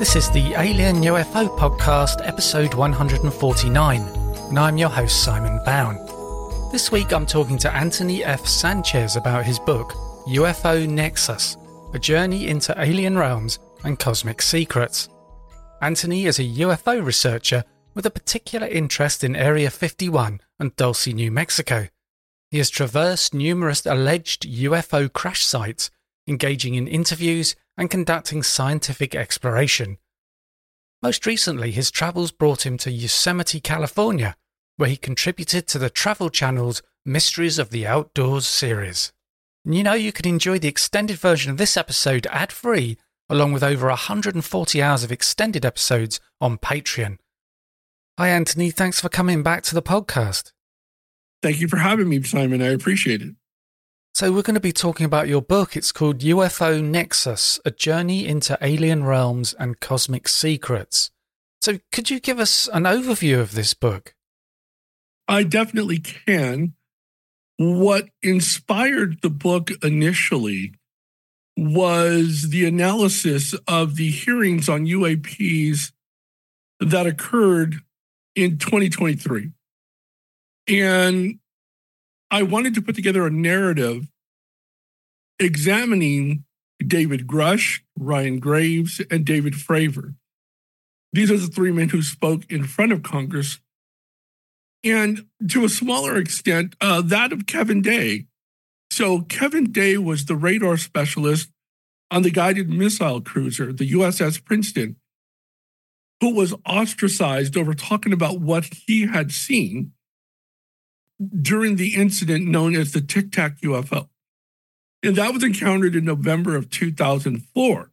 This is the Alien UFO Podcast, episode 149, and I'm your host, Simon Bown. This week I'm talking to Anthony F. Sanchez about his book, UFO Nexus, A Journey into Alien Realms and Cosmic Secrets. Anthony is a UFO researcher with a particular interest in Area 51 and Dulce, New Mexico. He has traversed numerous alleged UFO crash sites, engaging in interviews and conducting scientific exploration. Most recently, his travels brought him to Yosemite, California, where he contributed to the Travel Channel's Mysteries of the Outdoors series. And you can enjoy the extended version of this episode ad-free, along with over 140 hours of extended episodes on Patreon. Hi, Anthony. Thanks for coming back to the podcast. Thank you for having me, Simon. I appreciate it. So we're going to be talking about your book. It's called UFO Nexus, A Journey into Alien Realms and Cosmic Secrets. So could you give us an overview of this book? I definitely can. What inspired the book initially was the analysis of the hearings on UAPs that occurred in 2023. And I wanted to put together a narrative examining David Grush, Ryan Graves, and David Fravor. These are the three men who spoke in front of Congress. And to a smaller extent, that of Kevin Day. So Kevin Day was the radar specialist on the guided missile cruiser, the USS Princeton, who was ostracized over talking about what he had seen during the incident known as the Tic Tac UFO. And that was encountered in November of 2004.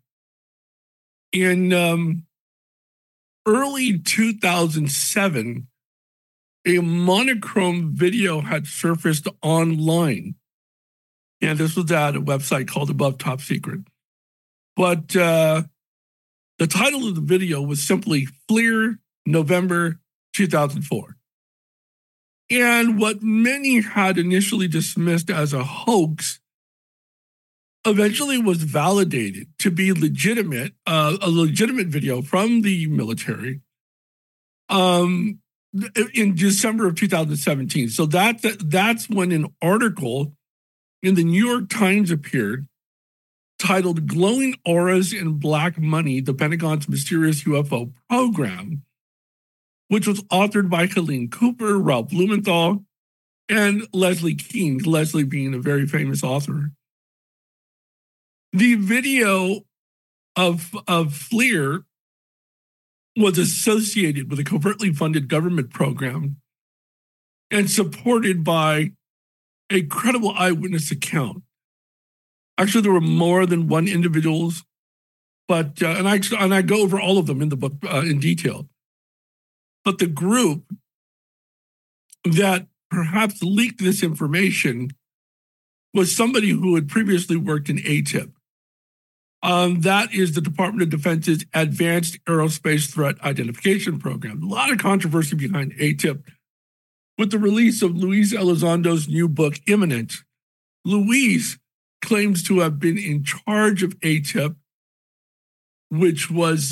In early 2007, a monochrome video had surfaced online. And this was at a website called Above Top Secret. But the title of the video was simply FLIR November 2004. And what many had initially dismissed as a hoax eventually was validated to be legitimate, a legitimate video from the military in December of 2017. So that's when an article in the New York Times appeared titled Glowing Auras and Black Money, the Pentagon's Mysterious UFO Program, which was authored by Helene Cooper, Ralph Blumenthal, and Leslie Kean, Leslie being a very famous author. The video of FLIR was associated with a covertly funded government program and supported by a credible eyewitness account. Actually, there were more than one individuals, but and I go over all of them in the book in detail. But the group that perhaps leaked this information was somebody who had previously worked in ATIP. That is the Department of Defense's Advanced Aerospace Threat Identification Program. A lot of controversy behind ATIP with the release of Luis Elizondo's new book, Imminent. Luis claims to have been in charge of ATIP, which was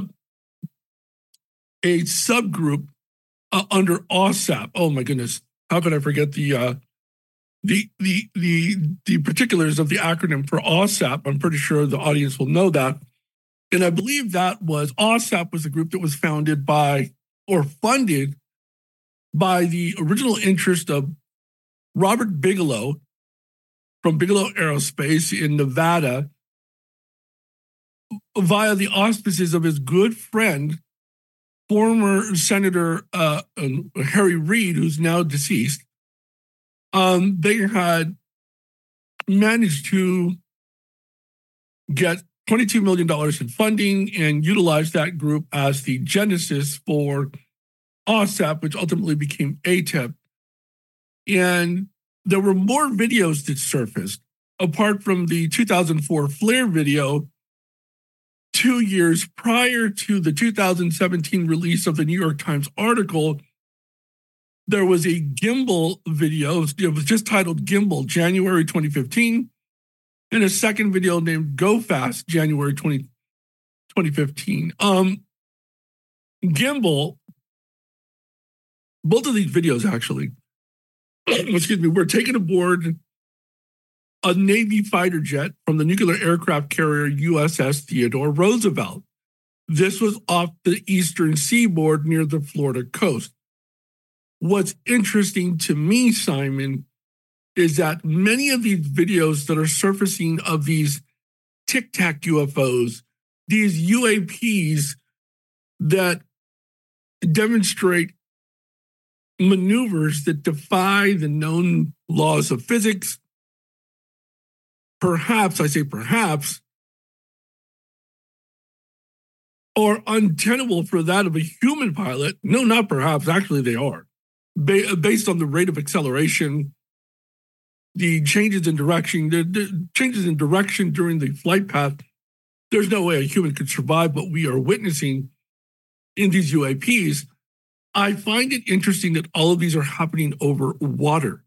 a subgroup under OSAP. Oh my goodness, how could I forget the particulars of the acronym for OSAP? I'm pretty sure the audience will know that. And I believe that was OSAP was a group that was founded by or funded by the original interest of Robert Bigelow from Bigelow Aerospace in Nevada via the auspices of his good friend, former Senator Harry Reid, who's now deceased. They had managed to get $22 million in funding and utilize that group as the genesis for OSAP, which ultimately became ATIP. And there were more videos that surfaced, apart from the 2004 FLIR video, 2 years prior to the 2017 release of the New York Times article. There was a gimbal video. It was just titled Gimbal, January 2015, and a second video named Go Fast, January 20, 2015. Gimbal, both of these videos actually, excuse me, were taken aboard a Navy fighter jet from the nuclear aircraft carrier USS Theodore Roosevelt. This was off the eastern seaboard near the Florida coast. What's interesting to me, Simon, is that many of these videos that are surfacing of these Tic Tac UFOs, these UAPs that demonstrate maneuvers that defy the known laws of physics, perhaps, I say perhaps, are untenable for that of a human pilot. No, not perhaps, actually they are. Based on the rate of acceleration, the changes in direction, the changes in direction during the flight path, there's no way a human could survive what we are witnessing in these UAPs. I find it interesting that all of these are happening over water.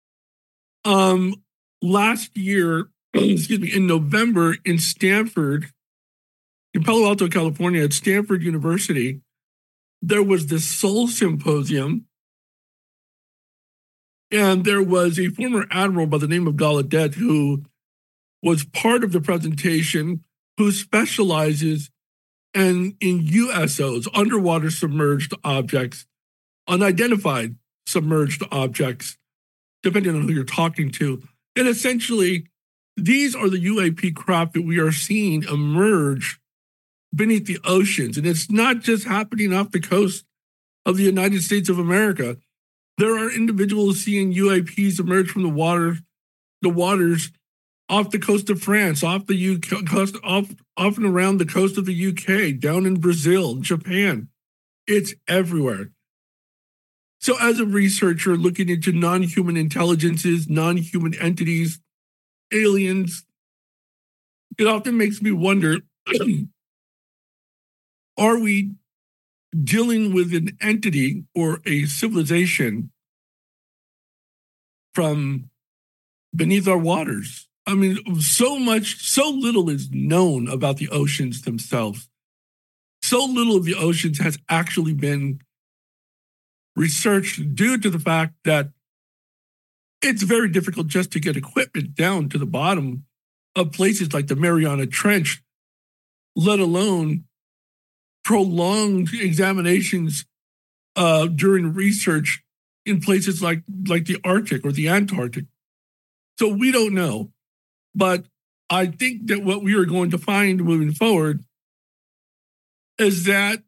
Last year, excuse me, in November in Stanford, in Palo Alto, California, at Stanford University, there was the Soul Symposium. And there was a former admiral by the name of Gallaudet who was part of the presentation, who specializes in USOs, underwater submerged objects, unidentified submerged objects, depending on who you're talking to. And essentially, these are the UAP craft that we are seeing emerge beneath the oceans. And it's not just happening off the coast of the United States of America. There are individuals seeing UAPs emerge from the waters off the coast of France, off the UK, off and around the coast of the UK, down in Brazil, Japan. It's everywhere. So as a researcher looking into non-human intelligences, non-human entities, aliens, it often makes me wonder, are we dealing with an entity or a civilization from beneath our waters? I mean, so little is known about the oceans themselves. So little of the oceans has actually been researched due to the fact that it's very difficult just to get equipment down to the bottom of places like the Mariana Trench, let alone prolonged examinations during research in places like the Arctic or the Antarctic. So we don't know. But I think that what we are going to find moving forward is that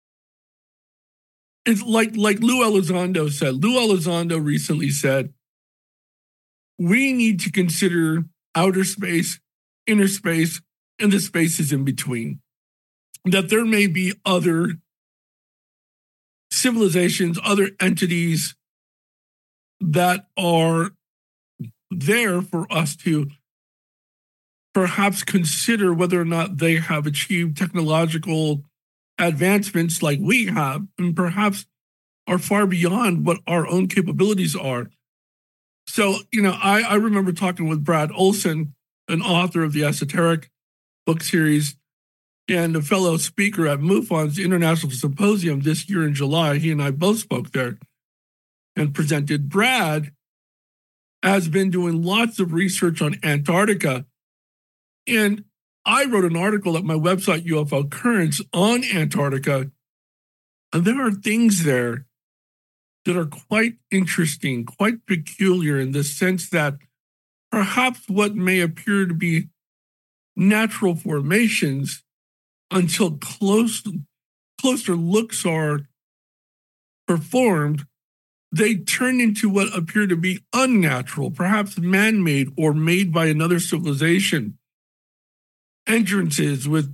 it's like Lou Elizondo said. Lou Elizondo recently said, we need to consider outer space, inner space, and the spaces in between. That there may be other civilizations, other entities that are there for us to perhaps consider whether or not they have achieved technological advancements like we have, and perhaps are far beyond what our own capabilities are. So, I remember talking with Brad Olson, an author of the Esoteric book series, and a fellow speaker at MUFON's International Symposium this year in July. He and I both spoke there and presented. Brad has been doing lots of research on Antarctica. And I wrote an article at my website, UFO Currents, on Antarctica. And there are things there that are quite interesting, quite peculiar in the sense that perhaps what may appear to be natural formations, until closer looks are performed, they turn into what appear to be unnatural, perhaps man-made or made by another civilization. Entrances with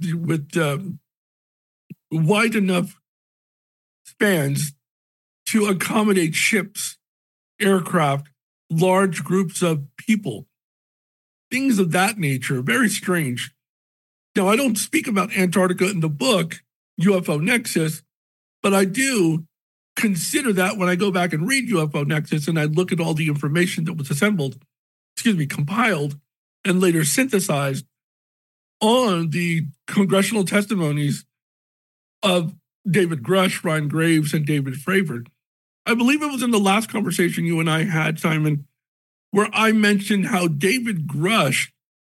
wide enough spans to accommodate ships, aircraft, large groups of people, things of that nature. Very strange. Now, I don't speak about Antarctica in the book, UFO Nexus, but I do consider that when I go back and read UFO Nexus and I look at all the information that was compiled, and later synthesized on the congressional testimonies of David Grush, Ryan Graves, and David Fravor. I believe it was in the last conversation you and I had, Simon, where I mentioned how David Grush,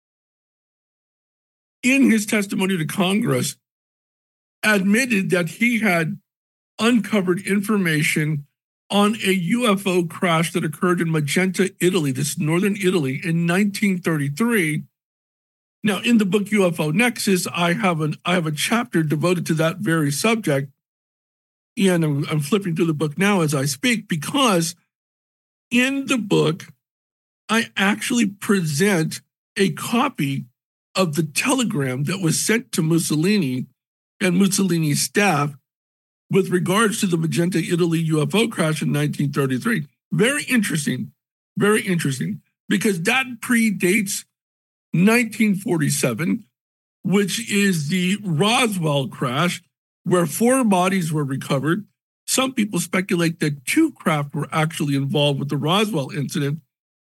in his testimony to Congress, admitted that he had uncovered information on a UFO crash that occurred in Magenta, Italy, this northern Italy, in 1933. Now, in the book UFO Nexus, I have a chapter devoted to that very subject, and I'm flipping through the book now as I speak, because in the book, I actually present a copy of the telegram that was sent to Mussolini and Mussolini's staff with regards to the Magenta, Italy UFO crash in 1933. Very interesting, because that predates 1947, which is the Roswell crash, where 4 bodies were recovered. Some people speculate that 2 craft were actually involved with the Roswell incident.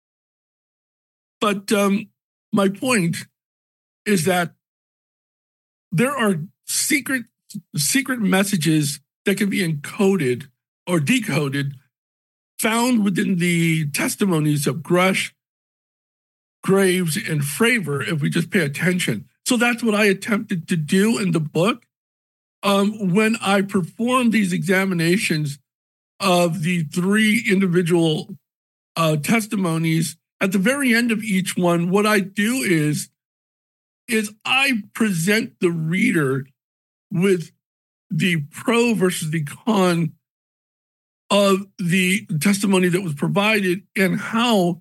But my point is that there are secret messages that can be encoded or decoded, found within the testimonies of Grush, Graves, and Fravor, if we just pay attention. So that's what I attempted to do in the book. When I performed these examinations of the 3 individual testimonies, at the very end of each one, what I do is I present the reader with the pro versus the con of the testimony that was provided and how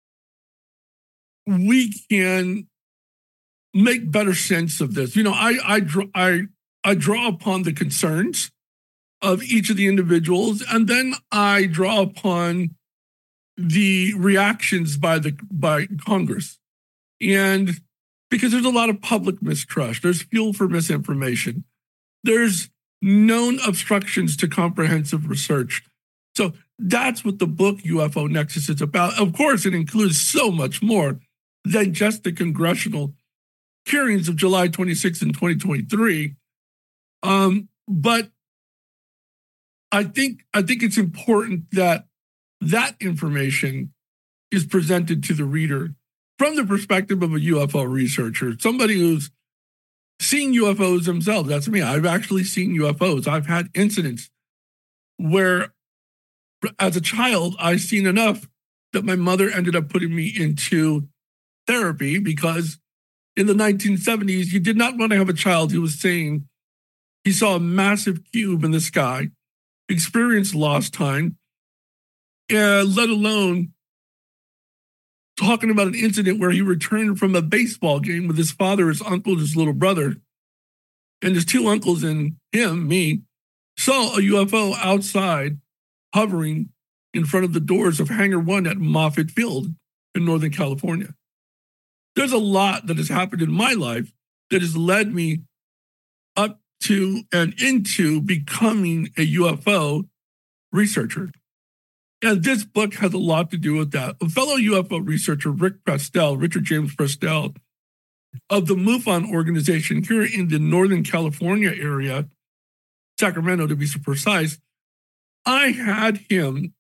we can make better sense of this. You know, I draw upon the concerns of each of the individuals, and then I draw upon the reactions by Congress. And because there's a lot of public mistrust, there's fuel for misinformation, there's known obstructions to comprehensive research. So that's what the book UFO Nexus is about. Of course, it includes so much more than just the congressional hearings of July 26th in 2023. But I think it's important that information is presented to the reader from the perspective of a UFO researcher, somebody who's seen UFOs themselves. That's me. I've actually seen UFOs. I've had incidents where, as a child, I've seen enough that my mother ended up putting me into therapy, because in the 1970s, you did not want to have a child who was saying he saw a massive cube in the sky, experienced lost time, let alone talking about an incident where he returned from a baseball game with his father, his uncle, his little brother, and his 2 uncles and him, me, saw a UFO outside hovering in front of the doors of Hangar 1 at Moffett Field in Northern California. There's a lot that has happened in my life that has led me up to and into becoming a UFO researcher. And this book has a lot to do with that. A fellow UFO researcher, Richard James Prestel, of the MUFON organization here in the Northern California area, Sacramento to be precise, I had him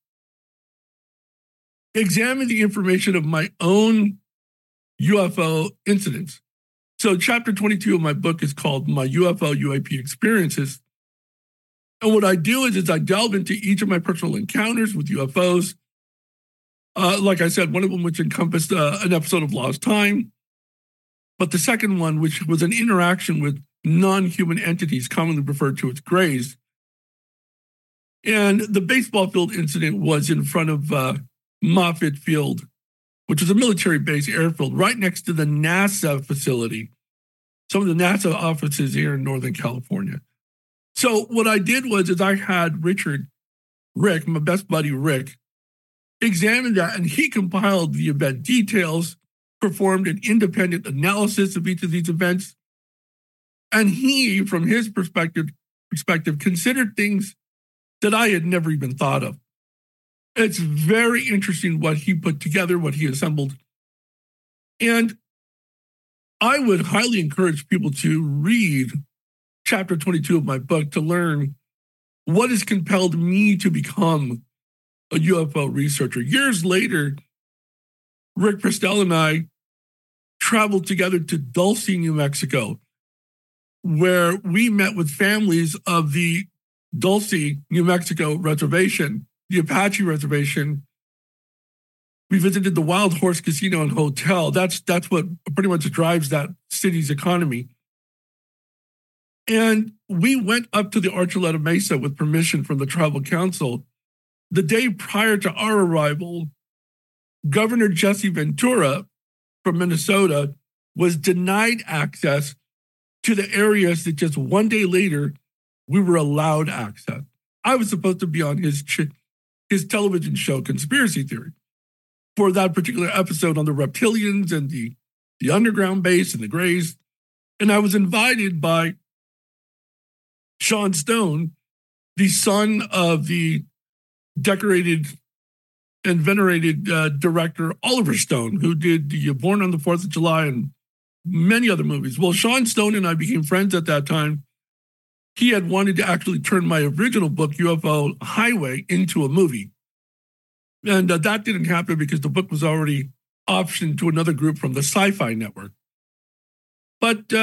examine the information of my own UFO incidents. So chapter 22 of my book is called My UFO UAP Experiences. And what I do is I delve into each of my personal encounters with UFOs. Like I said, one of them which encompassed an episode of Lost Time. But the second one, which was an interaction with non-human entities, commonly referred to as Greys. And the baseball field incident was in front of Moffett Field, which is a military base airfield right next to the NASA facility, some of the NASA offices here in Northern California. So what I did was I had Rick, my best buddy Rick, examine that, and he compiled the event details, performed an independent analysis of each of these events, and he, from his perspective, considered things that I had never even thought of. It's very interesting what he put together, what he assembled. And I would highly encourage people to read chapter 22 of my book to learn what has compelled me to become a UFO researcher. Years later, Rick Prestel and I traveled together to Dulce, New Mexico, where we met with families of the Dulce, New Mexico reservation, the Apache reservation. We visited the Wild Horse Casino and Hotel. That's what pretty much drives that city's economy. And we went up to the Archuleta Mesa with permission from the tribal council. The day prior to our arrival, Governor Jesse Ventura from Minnesota was denied access to the areas that just one day later we were allowed access. I was supposed to be on his television show, Conspiracy Theory, for that particular episode on the reptilians and the underground base and the Greys. And I was invited by Sean Stone, the son of the decorated and venerated director Oliver Stone, who did the Born on the 4th of July and many other movies. Well, Sean Stone and I became friends at that time. He had wanted to actually turn my original book, UFO Highway, into a movie. And that didn't happen because the book was already optioned to another group from the Sci-Fi Network. But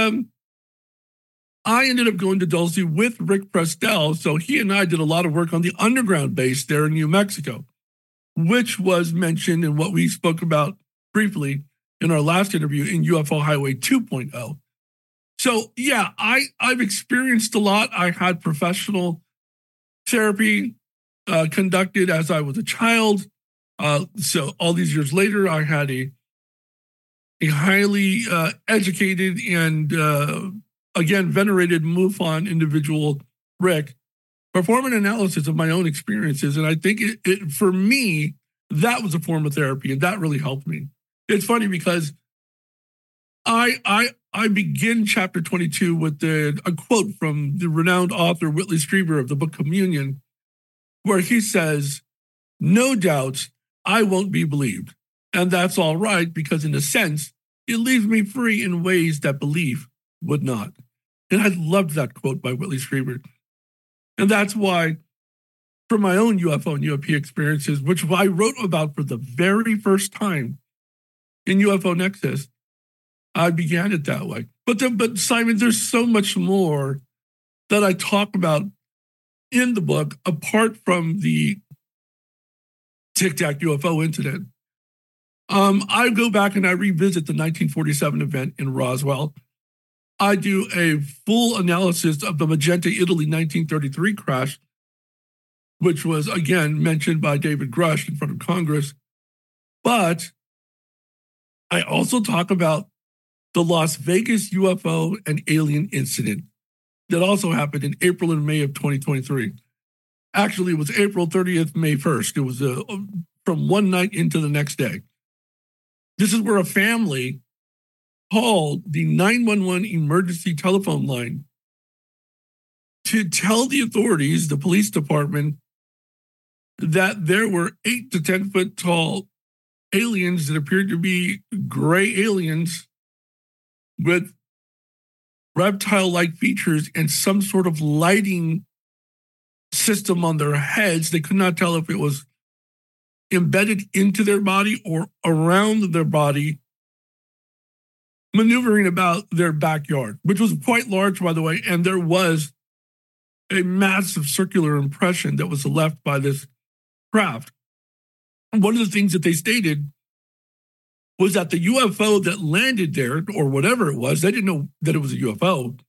I ended up going to Dulce with Rick Prestel, so he and I did a lot of work on the underground base there in New Mexico, which was mentioned in what we spoke about briefly in our last interview in UFO Highway 2.0. So, yeah, I've experienced a lot. I had professional therapy conducted as I was a child. So all these years later, I had a highly educated and, again, venerated MUFON individual, Rick, perform an analysis of my own experiences. And I think it for me, that was a form of therapy, and that really helped me. It's funny because I begin chapter 22 with a quote from the renowned author Whitley Strieber of the book Communion, where he says, "No doubt I won't be believed. And that's all right, because in a sense, it leaves me free in ways that belief would not." And I loved that quote by Whitley Strieber. And that's why, for my own UFO and UAP experiences, which I wrote about for the very first time in UFO Nexus, I began it that way. But Simon, there's so much more that I talk about in the book, apart from the Tic Tac UFO incident. I go back and I revisit the 1947 event in Roswell. I do a full analysis of the Magenta, Italy 1933 crash, which was, again, mentioned by David Grush in front of Congress. But I also talk about the Las Vegas UFO and alien incident that also happened in April and May of 2023. Actually, it was April 30th, May 1st. It was from one night into the next day. This is where a family called the 911 emergency telephone line to tell the authorities, the police department, that there were 8 to 10 foot tall aliens that appeared to be gray aliens with reptile-like features and some sort of lighting system on their heads. They could not tell if it was embedded into their body or around their body, maneuvering about their backyard, which was quite large, by the way, and there was a massive circular impression that was left by this craft. One of the things that they stated was that the UFO that landed there, or whatever it was, they didn't know that it was a UFO.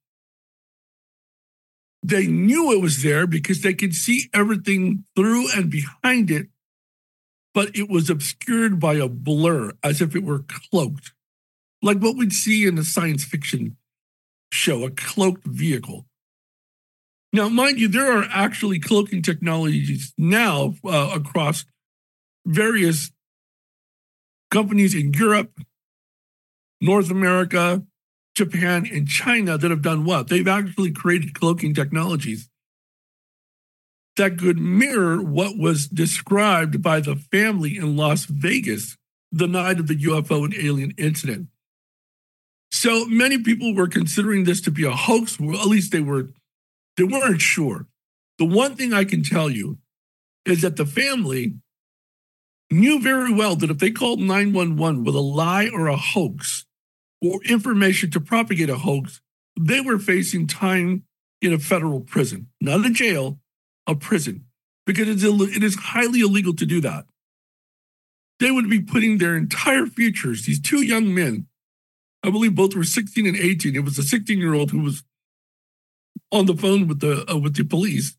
They knew it was there because they could see everything through and behind it, but it was obscured by a blur, as if it were cloaked, like what we'd see in a science fiction show, a cloaked vehicle. Now, mind you, there are actually cloaking technologies now across various companies in Europe, North America, Japan, and China that have done what? They've actually created cloaking technologies that could mirror what was described by the family in Las Vegas the night of the UFO and alien incident. So many people were considering this to be a hoax. Well, at least they weren't sure. The one thing I can tell you is that the family knew very well that if they called 911 with a lie or a hoax or information to propagate a hoax, they were facing time in a federal prison, not a jail, a prison, because it is highly illegal to do that. They would be putting their entire futures, these two young men, I believe both were 16 and 18. It was a 16-year-old who was on the phone with the police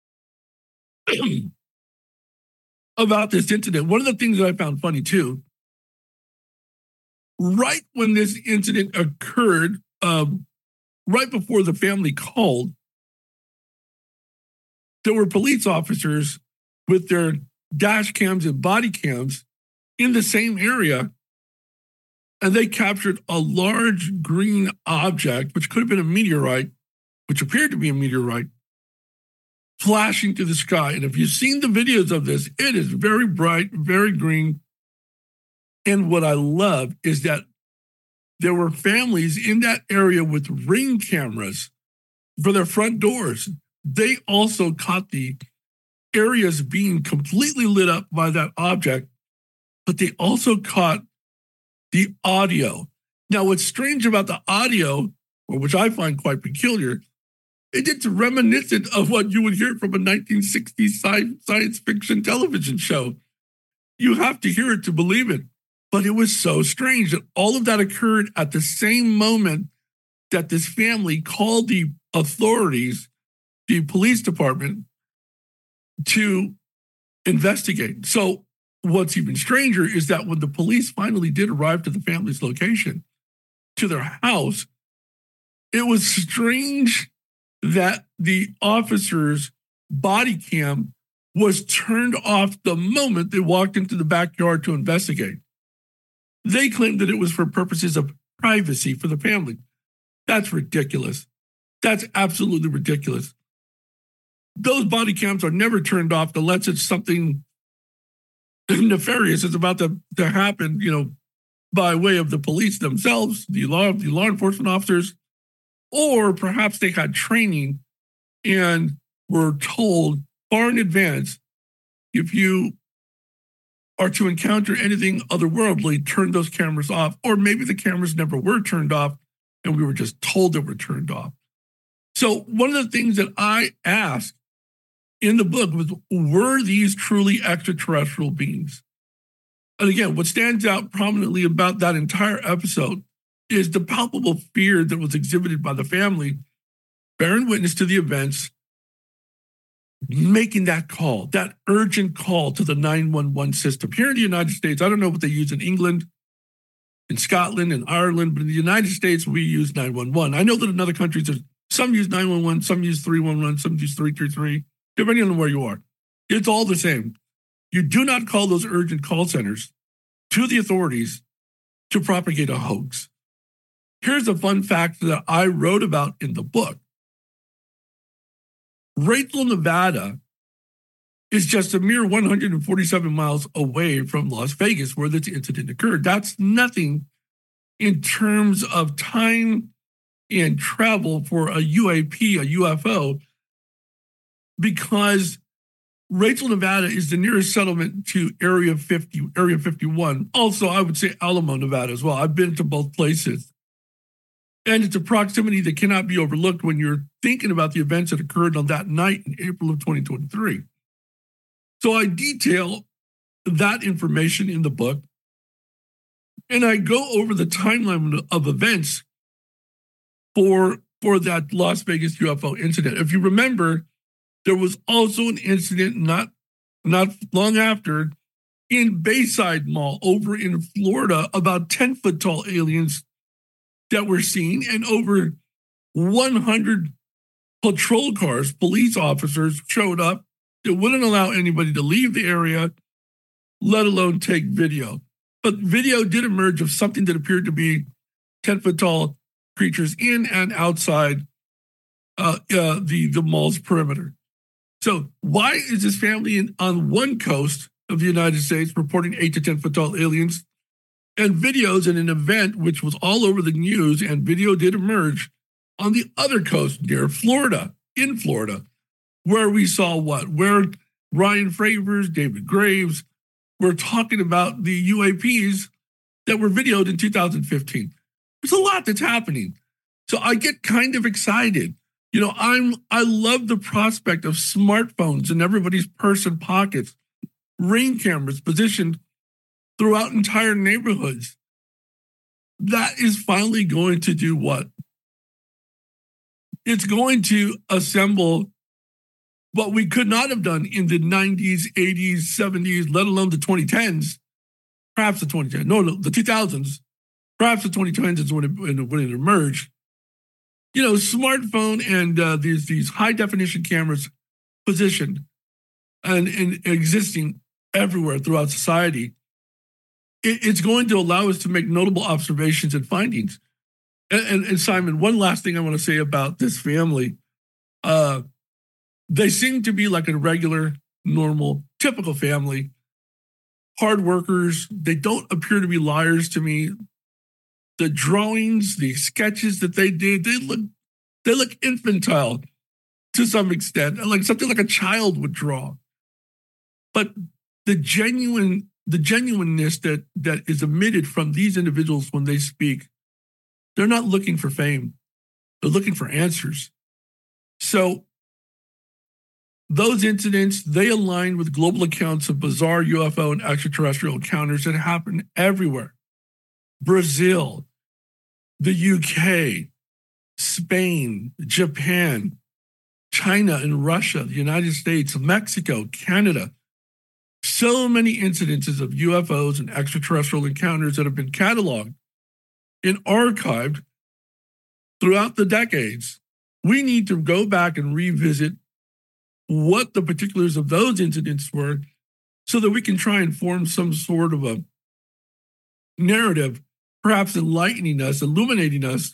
about this incident. One of the things that I found funny too, right when this incident occurred, right before the family called, there were police officers with their dash cams and body cams in the same area, and they captured a large green object, which could have been a meteorite, which appeared to be a meteorite, flashing through the sky. And if you've seen the videos of this, it is very bright, very green. And what I love is that there were families in that area with Ring cameras for their front doors. They also caught the areas being completely lit up by that object, but they also caught the audio. Now, what's strange about the audio, or which I find quite peculiar, it's reminiscent of what you would hear from a 1960s science fiction television show. You have to hear it to believe it. But it was so strange that all of that occurred at the same moment that this family called the authorities, the police department, to investigate. So what's even stranger is that when the police finally did arrive to the family's location, to their house, it was strange that the officer's body cam was turned off the moment they walked into the backyard to investigate. They claimed that it was for purposes of privacy for the family. That's ridiculous. That's absolutely ridiculous. Those body cams are never turned off unless it's something nefarious is about to happen, by way of the police themselves, the law enforcement officers, or perhaps they had training and were told far in advance, if you are to encounter anything otherworldly, turn those cameras off. Or maybe the cameras never were turned off and we were just told they were turned off. So one of the things that I asked in the book was, were these truly extraterrestrial beings? And again, what stands out prominently about that entire episode is the palpable fear that was exhibited by the family, bearing witness to the events, making that call, that urgent call to the 911 system. Here in the United States, I don't know what they use in England, in Scotland, in Ireland, but in the United States, we use 911. I know that in other countries, some use 911, some use 311, some use 333, depending on where you are. It's all the same. You do not call those urgent call centers to the authorities to propagate a hoax. Here's a fun fact that I wrote about in the book. Rachel, Nevada is just a mere 147 miles away from Las Vegas, where this incident occurred. That's nothing in terms of time and travel for a UAP, a UFO, because Rachel, Nevada is the nearest settlement to Area 50, Area 51. Also, I would say Alamo, Nevada as well. I've been to both places. And it's a proximity that cannot be overlooked when you're thinking about the events that occurred on that night in April of 2023. So I detail that information in the book, and I go over the timeline of events for that Las Vegas UFO incident. If you remember, there was also an incident not long after in Bayside Mall over in Florida, about 10-foot tall aliens that were seen, and over 100 patrol cars, police officers showed up that wouldn't allow anybody to leave the area, let alone take video. But video did emerge of something that appeared to be 10-foot tall creatures in and outside the mall's perimeter. So why is this family on one coast of the United States reporting 8 to 10-foot tall aliens, and videos in an event which was all over the news, and video did emerge on the other coast near Florida, in Florida, where we saw what? Where Ryan Fravers, David Graves were talking about the UAPs that were videoed in 2015. There's a lot that's happening. So I get kind of excited. You know, I love the prospect of smartphones in everybody's purse and pockets, Ring cameras positioned throughout entire neighborhoods. That is finally going to do what? It's going to assemble what we could not have done in the 90s, 80s, 70s, let alone the 2010s, perhaps the 2010s, no, the 2000s, perhaps the 2010s is when it emerged. You know, smartphone and these high definition cameras positioned and existing everywhere throughout society. It's going to allow us to make notable observations and findings. And Simon, one last thing I want to say about this family. They seem to be like a regular, normal, typical family. Hard workers. They don't appear to be liars to me. The drawings, the sketches that they did, they look infantile to some extent, like something like a child would draw. But the genuineness that is emitted from these individuals when they speak, they're not looking for fame. They're looking for answers. So those incidents, they align with global accounts of bizarre UFO and extraterrestrial encounters that happen everywhere. Brazil, the UK, Spain, Japan, China and Russia, the United States, Mexico, Canada. So many incidences of UFOs and extraterrestrial encounters that have been cataloged and archived throughout the decades. We need to go back and revisit what the particulars of those incidents were so that we can try and form some sort of a narrative, perhaps enlightening us, illuminating us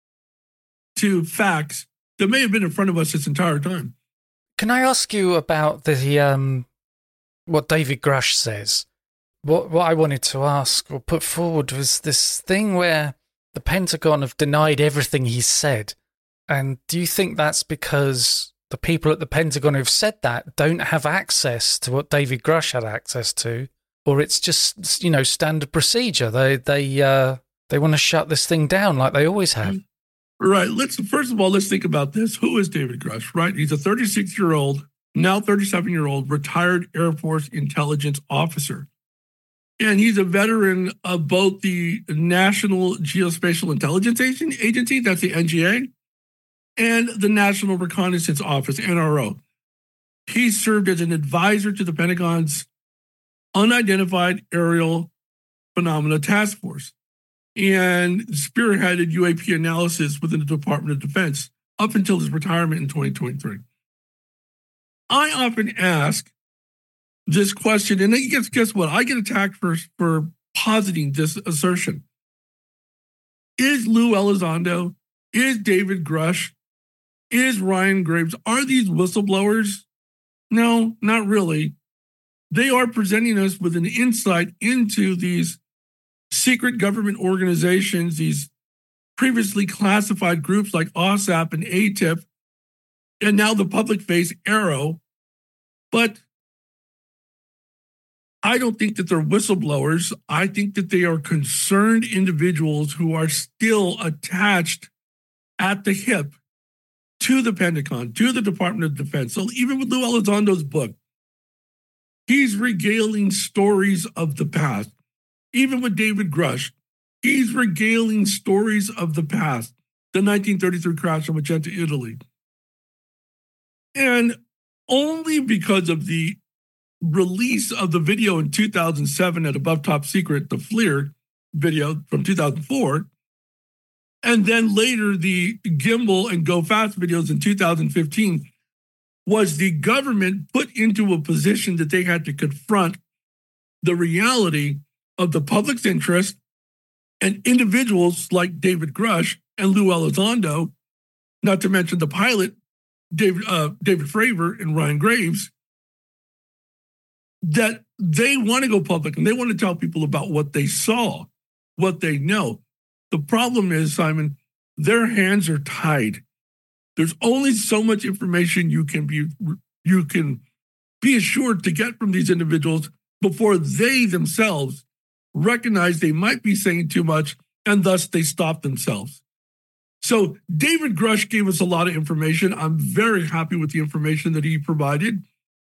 to facts that may have been in front of us this entire time. Can I ask you about the what David Grush says? What I wanted to ask or put forward was this thing where the Pentagon have denied everything he said. And do you think that's because the people at the Pentagon who've said that don't have access to what David Grush had access to, or it's just, you know, standard procedure? They want to shut this thing down like they always have. Right. First of all, let's think about this. Who is David Grush, right? He's a 36-year-old, now 37-year-old retired Air Force intelligence officer. And he's a veteran of both the National Geospatial Intelligence Agency, that's the NGA, and the National Reconnaissance Office, NRO. He served as an advisor to the Pentagon's Unidentified Aerial Phenomena Task Force and spearheaded UAP analysis within the Department of Defense up until his retirement in 2023. I often ask this question, and guess what? I get attacked for positing this assertion. Is Lou Elizondo, is David Grush, is Ryan Graves, are these whistleblowers? No, not really. They are presenting us with an insight into these secret government organizations, these previously classified groups like OSAP and ATIP, and now the public face AARO. But I don't think that they're whistleblowers. I think that they are concerned individuals who are still attached at the hip to the Pentagon, to the Department of Defense. So even with Lou Elizondo's book, he's regaling stories of the past. Even with David Grush, he's regaling stories of the past, the 1933 crash in Macenta, Italy. And only because of the release of the video in 2007 at Above Top Secret, the FLIR video from 2004, and then later the Gimbal and Go Fast videos in 2015, was the government put into a position that they had to confront the reality of the public's interest and individuals like David Grush and Lou Elizondo, not to mention the pilot, David Fravor and Ryan Graves, that they want to go public and they want to tell people about what they saw. what they know. The problem is, Simon, their hands are tied. There's only so much information you can be assured to get from these individuals before they themselves recognize they might be saying too much, and thus they stop themselves. So David Grush gave us a lot of information. I'm very happy with the information that he provided.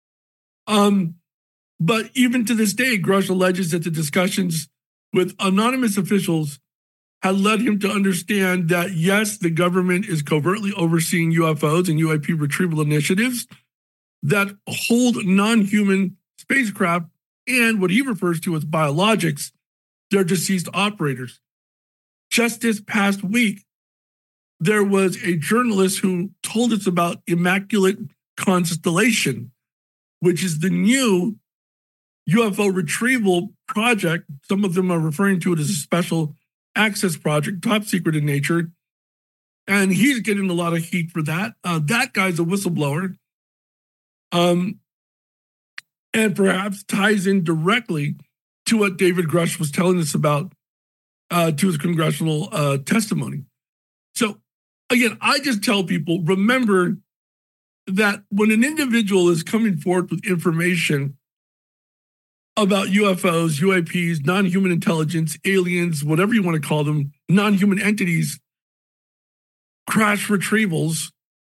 But even to this day, Grush alleges that the discussions with anonymous officials had led him to understand that, yes, the government is covertly overseeing UFOs and UAP retrieval initiatives that hold non-human spacecraft and what he refers to as biologics, their deceased operators. Just this past week, there was a journalist who told us about Immaculate Constellation, which is the new UFO retrieval project. Some of them are referring to it as a special access project, top secret in nature. And he's getting a lot of heat for that. That guy's a whistleblower. And perhaps ties in directly to what David Grush was telling us about to his congressional testimony. So again, I just tell people, remember that when an individual is coming forth with information about UFOs, UAPs, non-human intelligence, aliens, whatever you want to call them, non-human entities, crash retrievals,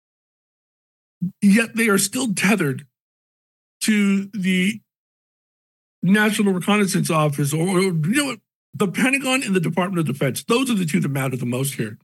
yet they are still tethered to the National Reconnaissance Office or the Pentagon and the Department of Defense. Those are the two that matter the most here.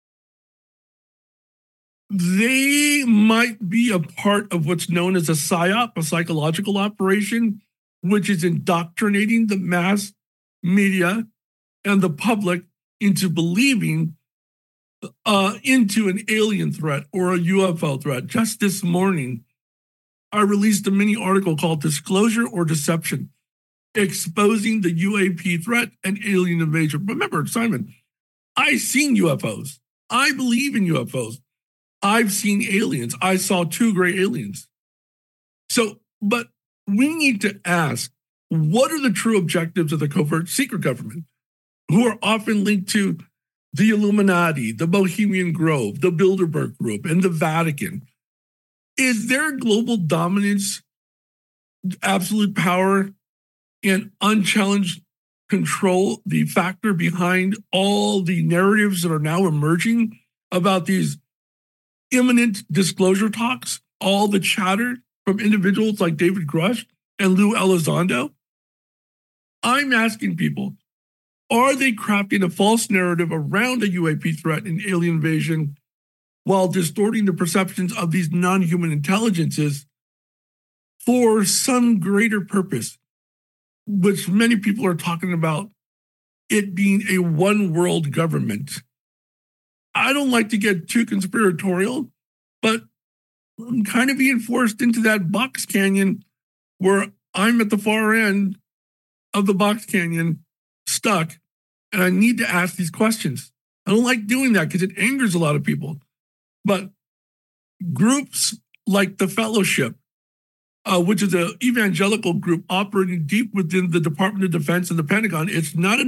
They might be a part of what's known as a PSYOP, a psychological operation, which is indoctrinating the mass media and the public into believing into an alien threat or a UFO threat. Just this morning, I released a mini article called Disclosure or Deception, exposing the UAP threat and alien invasion. Remember, Simon, I've seen UFOs. I believe in UFOs. I've seen aliens. I saw 2 gray aliens. So, but we need to ask, what are the true objectives of the covert secret government, who are often linked to the Illuminati, the Bohemian Grove, the Bilderberg Group, and the Vatican? Is their global dominance, absolute power, and unchallenged control the factor behind all the narratives that are now emerging about these imminent disclosure talks, all the chatter from individuals like David Grush and Lou Elizondo? I'm asking people, are they crafting a false narrative around a UAP threat and alien invasion while distorting the perceptions of these non-human intelligences for some greater purpose, which many people are talking about it being a one world government? I don't like to get too conspiratorial, but I'm kind of being forced into that box canyon where I'm at the far end of the box canyon, stuck, and I need to ask these questions. I don't like doing that because it angers a lot of people. But groups like the Fellowship, which is an evangelical group operating deep within the Department of Defense and the Pentagon, it's not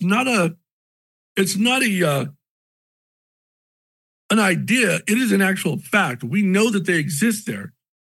an idea. It is an actual fact. We know that they exist there.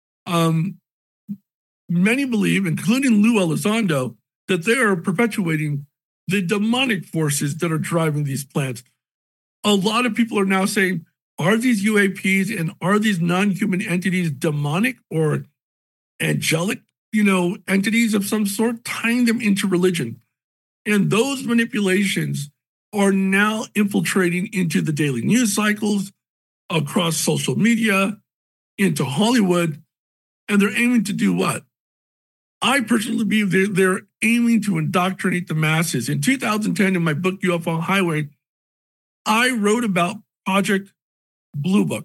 Many believe, including Lou Elizondo, that they are perpetuating the demonic forces that are driving these plans. A lot of people are now saying, are these UAPs and are these non-human entities demonic or angelic, entities of some sort, tying them into religion? And those manipulations are now infiltrating into the daily news cycles, across social media, into Hollywood, and they're aiming to do what? I personally believe they're aiming to indoctrinate the masses. In 2010, in my book, UFO Highway, I wrote about Project Bluebeam.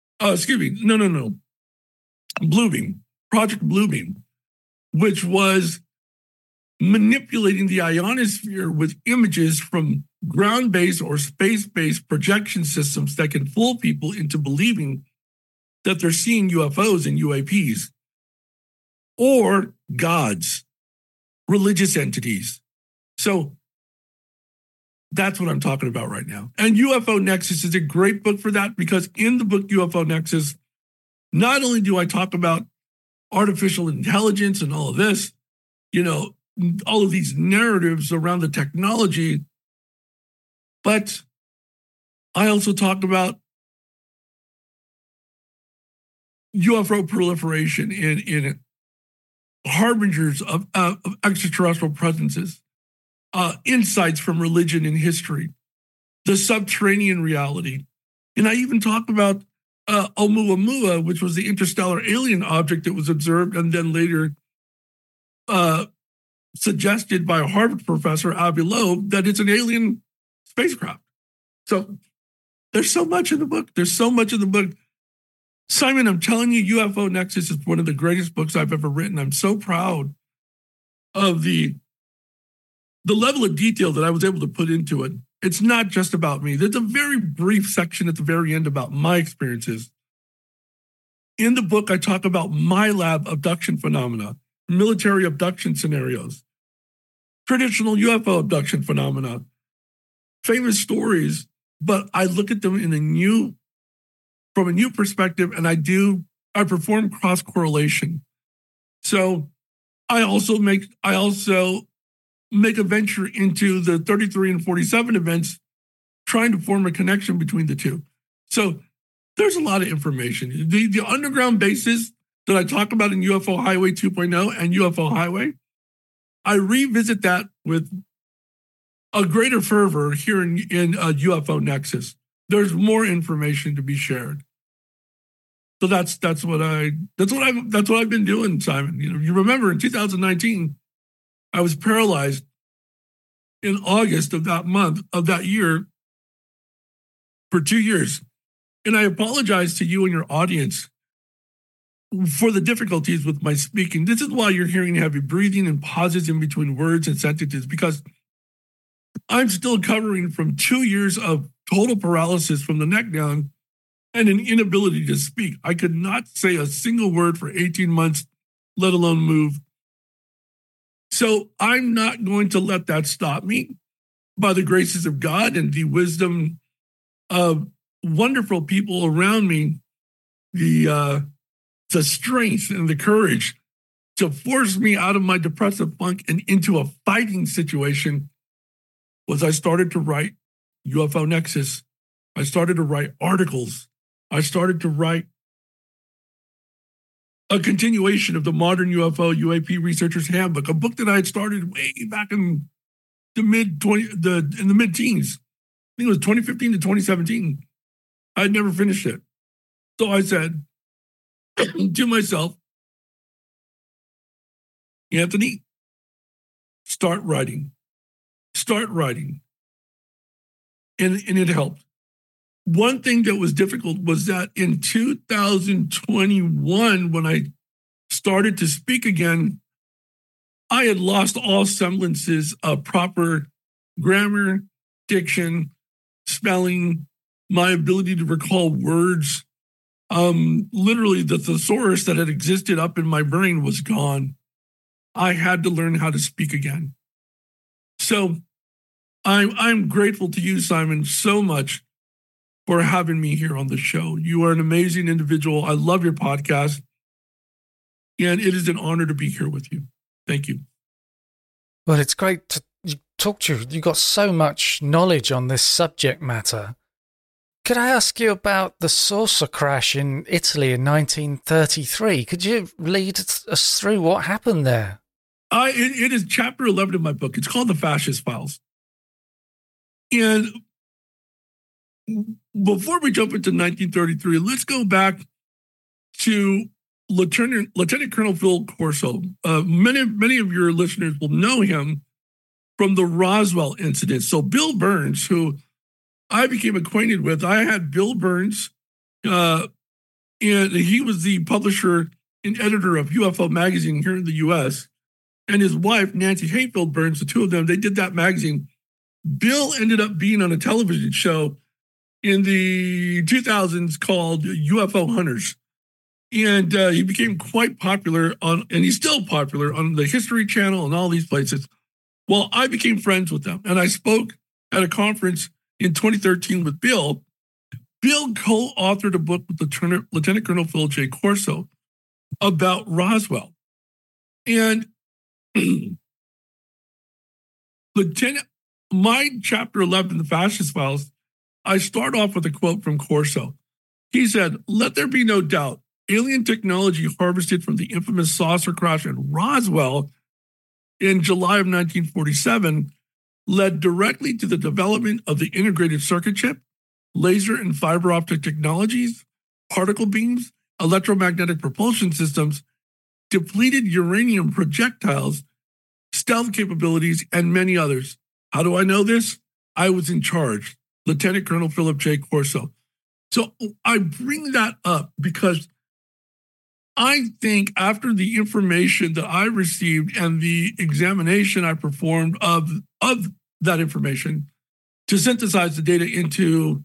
Bluebeam, Project Bluebeam, which was manipulating the ionosphere with images from ground-based or space-based projection systems that can fool people into believing that they're seeing UFOs and UAPs, or gods, religious entities. So That's what I'm talking about right now. And UFO Nexus is a great book for that, because in the book UFO Nexus, not only do I talk about artificial intelligence and all of this, all of these narratives around the technology, but I also talk about UFO proliferation in harbingers of extraterrestrial presences, insights from religion and history, the subterranean reality. And I even talk about Oumuamua, which was the interstellar alien object that was observed and then later suggested by a Harvard professor, Avi Loeb, that it's an alien spacecraft. So there's so much in the book. There's so much in the book. Simon, I'm telling you, UFO Nexus is one of the greatest books I've ever written. I'm so proud of the level of detail that I was able to put into it. It's not just about me. There's a very brief section at the very end about my experiences. In the book, I talk about my lab abduction phenomena, military abduction scenarios, traditional UFO abduction phenomena, famous stories, but I look at them from a new perspective, and I perform cross correlation. So I also make a venture into the 33 and 47 events, trying to form a connection between the two. So there's a lot of information. The underground bases that I talk about in UFO Highway 2.0 and UFO Highway, I revisit that with a greater fervor here in UFO Nexus. There's more information to be shared. So that's what I've been doing, Simon. You remember in 2019, I was paralyzed in August of that year for 2 years. And I apologize to you and your audience for the difficulties with my speaking. This is why you're hearing heavy breathing and pauses in between words and sentences, because I'm still covering from 2 years of total paralysis from the neck down and an inability to speak. I could not say a single word for 18 months, let alone move. So I'm not going to let that stop me. By the graces of God and the wisdom of wonderful people around me, the strength and the courage to force me out of my depressive funk and into a fighting situation was I started to write UFO Nexus. I started to write articles. I started to write a continuation of the Modern UFO UAP Researcher's Handbook, a book that I had started way back in the mid-teens. I think it was 2015 to 2017. I had never finished it. So I said to myself, Anthony, start writing. Start writing. And it helped. One thing that was difficult was that in 2021, when I started to speak again, I had lost all semblances of proper grammar, diction, spelling, my ability to recall words. Literally, the thesaurus that had existed up in my brain was gone. I had to learn how to speak again. So I'm grateful to you, Simon, so much for having me here on the show. You are an amazing individual. I love your podcast. And it is an honor to be here with you. Thank you. Well, it's great to talk to you. You've got so much knowledge on this subject matter. Could I ask you about the saucer crash in Italy in 1933? Could you lead us through what happened there? It is chapter 11 of my book. It's called The Fascist Files. And before we jump into 1933, let's go back to Lieutenant Colonel Phil Corso. Many of your listeners will know him from the Roswell incident. So Bill Burns, who I became acquainted with, I had Bill Burns, and he was the publisher and editor of UFO Magazine here in the U.S., and his wife, Nancy Hayfield Burns, the two of them, they did that magazine. Bill ended up being on a television show in the 2000s called UFO Hunters. And he became quite popular and he's still popular on the History Channel and all these places. Well, I became friends with them. And I spoke at a conference in 2013 with Bill. Bill co-authored a book with Lieutenant Colonel Philip J. Corso about Roswell. And my chapter 11, The Fascist Files, I start off with a quote from Corso. He said, "Let there be no doubt, alien technology harvested from the infamous saucer crash at Roswell in July of 1947 led directly to the development of the integrated circuit chip, laser and fiber optic technologies, particle beams, electromagnetic propulsion systems, depleted uranium projectiles, stealth capabilities, and many others. How do I know this? I was in charge, Lieutenant Colonel Philip J. Corso." So I bring that up because I think after the information that I received and the examination I performed of that information to synthesize the data into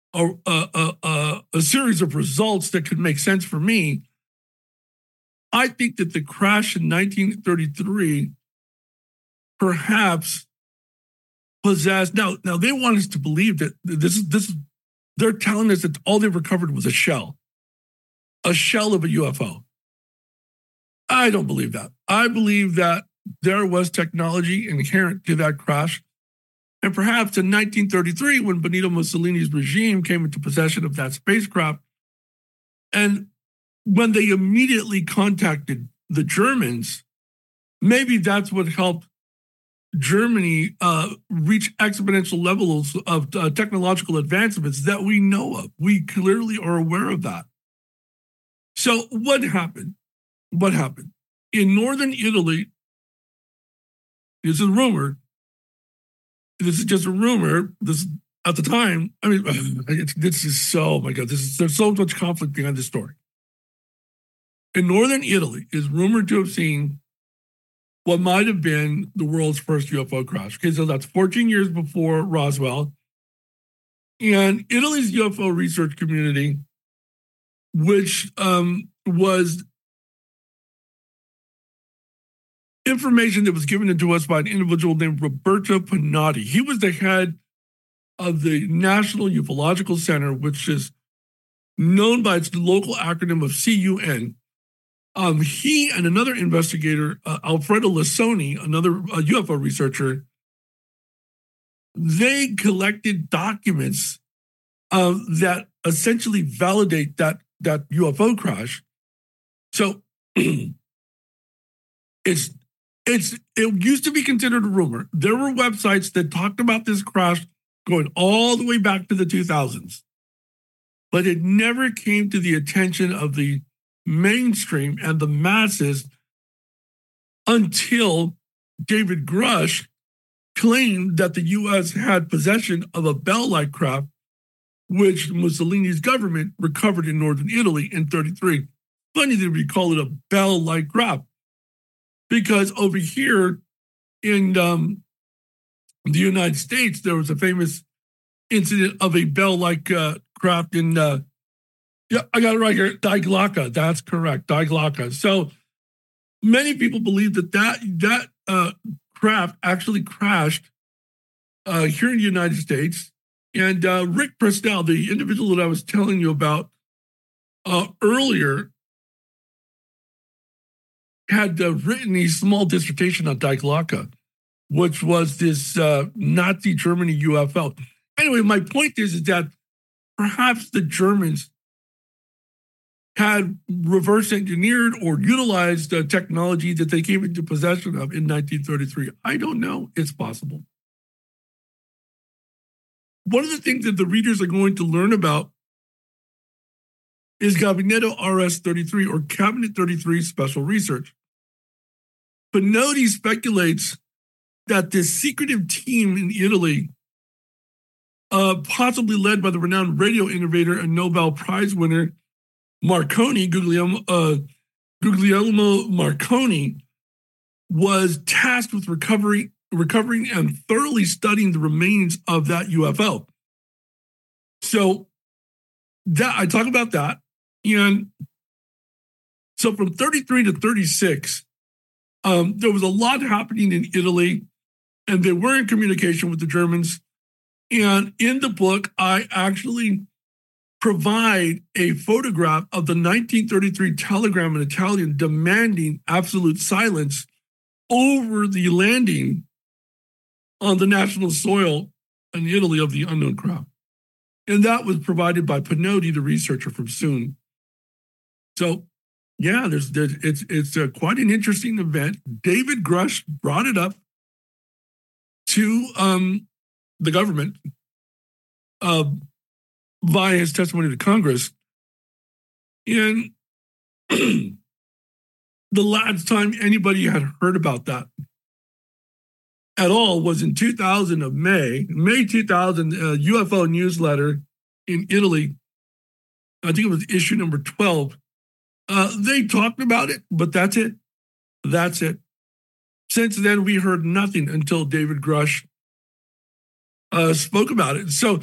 a series of results that could make sense for me, I think that the crash in 1933 perhaps possessed. Now they want us to believe that this is. They're telling us that all they recovered was a shell of a UFO. I don't believe that. I believe that there was technology inherent to that crash. And perhaps in 1933, when Benito Mussolini's regime came into possession of that spacecraft, and when they immediately contacted the Germans, maybe that's what helped Germany reach exponential levels of technological advancements that we know of. We clearly are aware of that. So what happened? What happened? In northern Italy, this is rumored. This is just a rumor. This at the time, I mean, this is so, oh my God, there's so much conflict behind this story. In northern Italy is rumored to have seen what might have been the world's first UFO crash. Okay, so that's 14 years before Roswell. And Italy's UFO research community, which was information that was given to us by an individual named Roberto Pinotti. He was the head of the National Ufological Center, which is known by its local acronym of CUN. He and another investigator, Alfredo Lassoni, another UFO researcher, they collected documents that essentially validate that UFO crash. So it used to be considered a rumor. There were websites that talked about this crash going all the way back to the 2000s, but it never came to the attention of the mainstream and the masses until David Grush claimed that the U.S. had possession of a Bell-like craft, which Mussolini's government recovered in northern Italy in 1933. Funny that we call it a Bell-like craft, because over here in the United States, there was a famous incident of a Bell-like craft in yeah, I got it right here. Diglaka. That's correct. Diglaka. So many people believe that craft actually crashed here in the United States. And Rick Presnell, the individual that I was telling you about earlier, had written a small dissertation on Diglaka, which was this Nazi Germany UFO. Anyway, my point is that perhaps the Germans had reverse engineered or utilized technology that they came into possession of in 1933. I don't know. It's possible. One of the things that the readers are going to learn about is Gabinetto RS-33 or Cabinet 33 Special Research. Pinotti speculates that this secretive team in Italy, possibly led by the renowned radio innovator and Nobel Prize winner Marconi, Guglielmo Marconi, was tasked with recovering and thoroughly studying the remains of that UFO. So that I talk about that. And so from 33 to 36, there was a lot happening in Italy, and they were in communication with the Germans. And in the book, I actually provide a photograph of the 1933 telegram in Italian demanding absolute silence over the landing on the national soil in Italy of the unknown craft. And that was provided by Pinotti, the researcher from SUNY. So, yeah, it's quite an interesting event. David Grush brought it up to the government via his testimony to Congress. And the last time anybody had heard about that at all was in 2000 of May 2000, UFO newsletter in Italy. I think it was issue number 12. They talked about it, but that's it. That's it. Since then, we heard nothing until David Grush spoke about it. So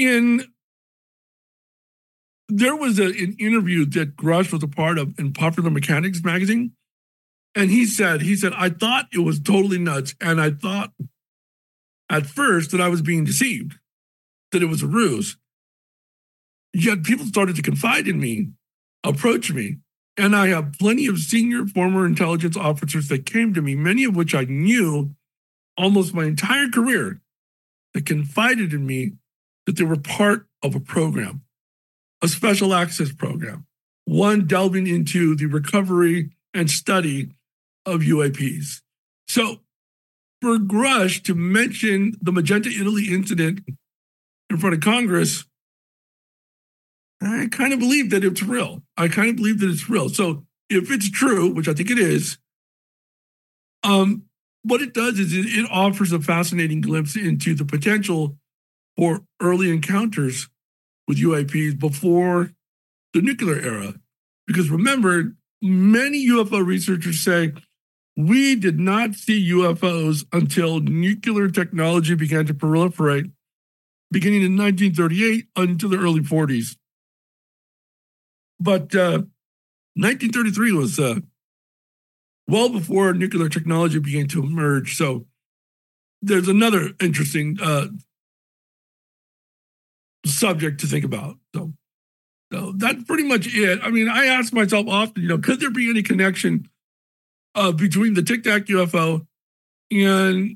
there was an interview that Grush was a part of in Popular Mechanics magazine. And he said, I thought it was totally nuts. And I thought at first that I was being deceived, that it was a ruse. Yet people started to confide in me, approach me. And I have plenty of senior former intelligence officers that came to me, many of which I knew almost my entire career, that confided in me that they were part of a program, a special access program, one delving into the recovery and study of UAPs. So for Grush to mention the Magenta Italy incident in front of Congress, I kind of believe that it's real. So if it's true, which I think it is, what it does is it offers a fascinating glimpse into the potential for early encounters with UAPs before the nuclear era. Because remember, many UFO researchers say we did not see UFOs until nuclear technology began to proliferate, beginning in 1938 until the early 40s. But 1933 was well before nuclear technology began to emerge. So there's another interesting subject to think about. So that's pretty much it. I mean, I ask myself often, could there be any connection between the Tic Tac UFO and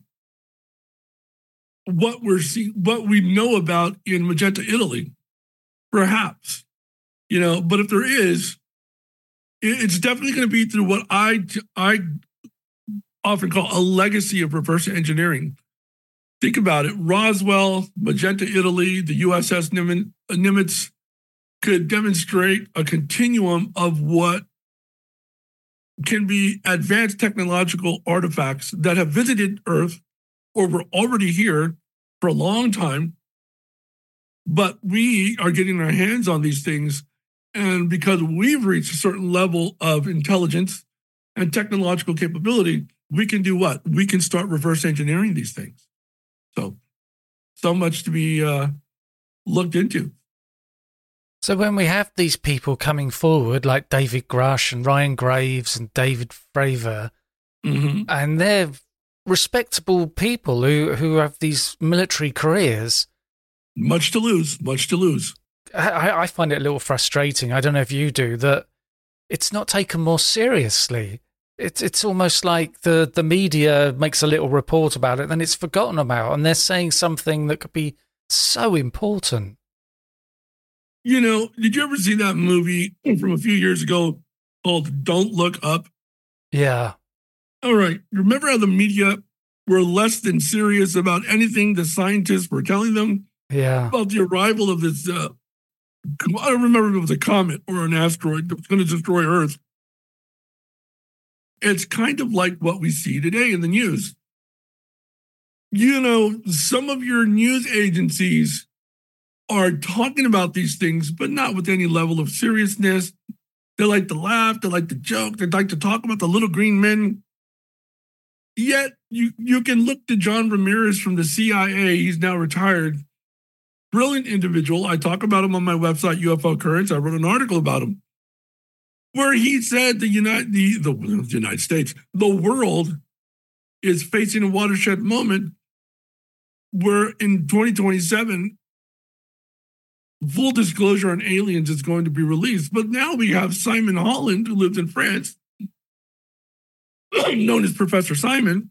what we know about in Magenta, Italy? Perhaps, but if there is, it's definitely going to be through what I often call a legacy of reverse engineering. Think about it. Roswell, Magenta, Italy, the USS Nimitz could demonstrate a continuum of what can be advanced technological artifacts that have visited Earth or were already here for a long time. But we are getting our hands on these things. And because we've reached a certain level of intelligence and technological capability, we can do what? We can start reverse engineering these things. So much to be looked into. So when we have these people coming forward, like David Grush and Ryan Graves and David Fravor, and they're respectable people who have these military careers. Much to lose. I find it a little frustrating. I don't know if you do, that it's not taken more seriously. It's almost like the media makes a little report about it, then it's forgotten about, and they're saying something that could be so important. Did you ever see that movie from a few years ago called Don't Look Up? Yeah. All right. Remember how the media were less than serious about anything the scientists were telling them? Yeah. About the arrival of this, I don't remember if it was a comet or an asteroid that was going to destroy Earth. It's kind of like what we see today in the news. Some of your news agencies are talking about these things, but not with any level of seriousness. They like to laugh, they like to joke, they like to talk about the little green men. Yet you can look to John Ramirez from the CIA. He's now retired. Brilliant individual. I talk about him on my website, UFO Currents. I wrote an article about him where he said the United States, the world is facing a watershed moment where in 2027, full disclosure on aliens is going to be released. But now we have Simon Holland, who lives in France, known as Professor Simon,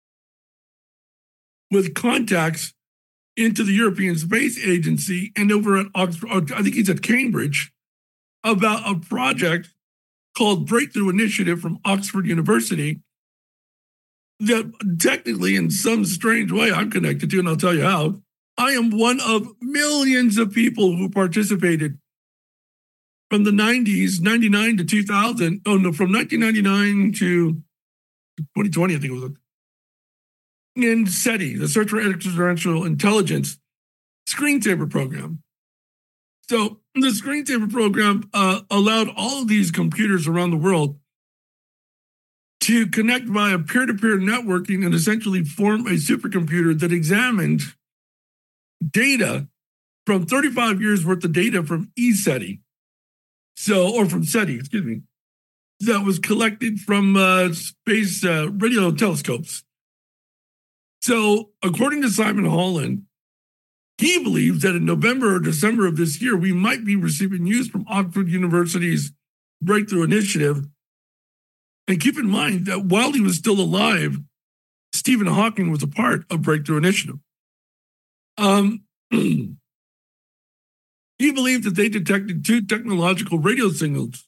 with contacts into the European Space Agency and over at Oxford, I think he's at Cambridge, about a project called Breakthrough Initiative from Oxford University that technically, in some strange way, I'm connected to, and I'll tell you how. I am one of millions of people who participated from the 90s, 99 to 2000. Oh, no, from 1999 to 2020, I think it was, in SETI, the Search for Extraterrestrial Intelligence screensaver program. So the screensaver program allowed all of these computers around the world to connect via peer-to-peer networking and essentially form a supercomputer that examined data from 35 years worth of data from ESETI. Or from SETI, excuse me, that was collected from space radio telescopes. So according to Simon Holland, he believes that in November or December of this year, we might be receiving news from Oxford University's Breakthrough Initiative. And keep in mind that while he was still alive, Stephen Hawking was a part of Breakthrough Initiative. He believed that they detected two radio signals,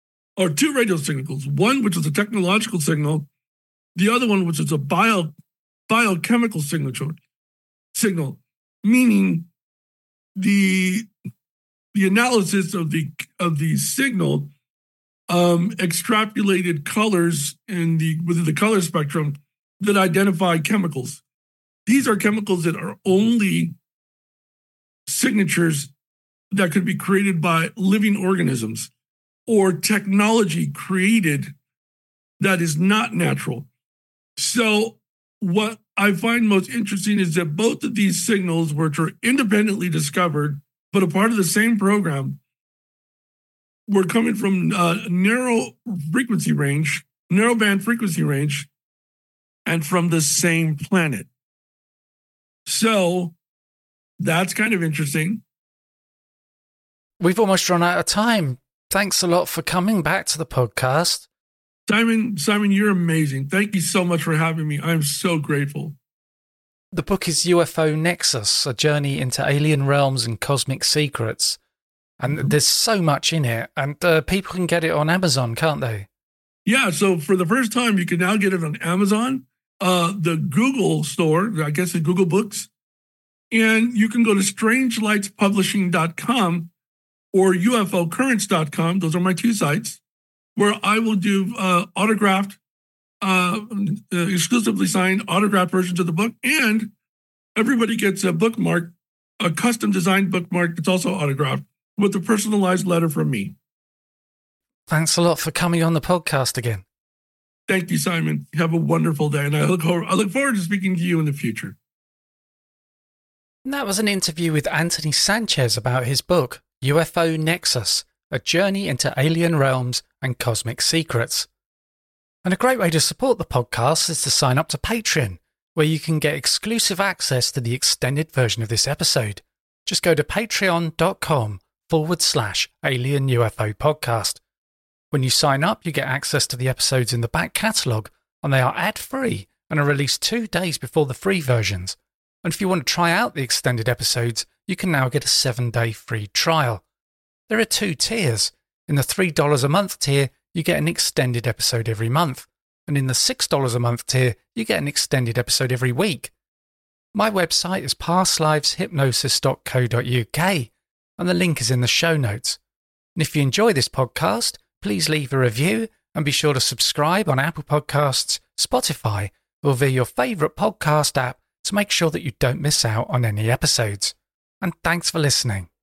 one which was a technological signal, the other one which was a biochemical signal, meaning the analysis of the signal extrapolated colors within the color spectrum that identify chemicals. These are chemicals that are only signatures that could be created by living organisms or technology created that is not natural. So what I find most interesting is that both of these signals, which are independently discovered, but a part of the same program, were coming from narrow band frequency range, and from the same planet. So that's kind of interesting. We've almost run out of time. Thanks a lot for coming back to the podcast. Simon, you're amazing. Thank you so much for having me. I'm so grateful. The book is UFO Nexus, A Journey into Alien Realms and Cosmic Secrets. And there's so much in it. And people can get it on Amazon, can't they? Yeah, so for the first time, you can now get it on Amazon, the Google store, I guess it's Google Books. And you can go to strangelightspublishing.com or UFOcurrents.com. Those are my two sites, where I will do autographed, exclusively signed autographed versions of the book. And everybody gets a bookmark, a custom designed bookmark that's also autographed with a personalized letter from me. Thanks a lot for coming on the podcast again. Thank you, Simon. Have a wonderful day. And I look forward to speaking to you in the future. And that was an interview with Anthony Sanchez about his book, UFO Nexus, A Journey into Alien Realms and Cosmic Secrets. And a great way to support the podcast is to sign up to Patreon, where you can get exclusive access to the extended version of this episode. Just go to patreon.com/Alien UFO Podcast. When you sign up, you get access to the episodes in the back catalogue, and they are ad-free and are released 2 days before the free versions. And if you want to try out the extended episodes, you can now get a 7-day free trial. There are 2 tiers. In the $3 a month tier, you get an extended episode every month. And in the $6 a month tier, you get an extended episode every week. My website is pastliveshypnosis.co.uk, and the link is in the show notes. And if you enjoy this podcast, please leave a review and be sure to subscribe on Apple Podcasts, Spotify, or via your favourite podcast app to make sure that you don't miss out on any episodes. And thanks for listening.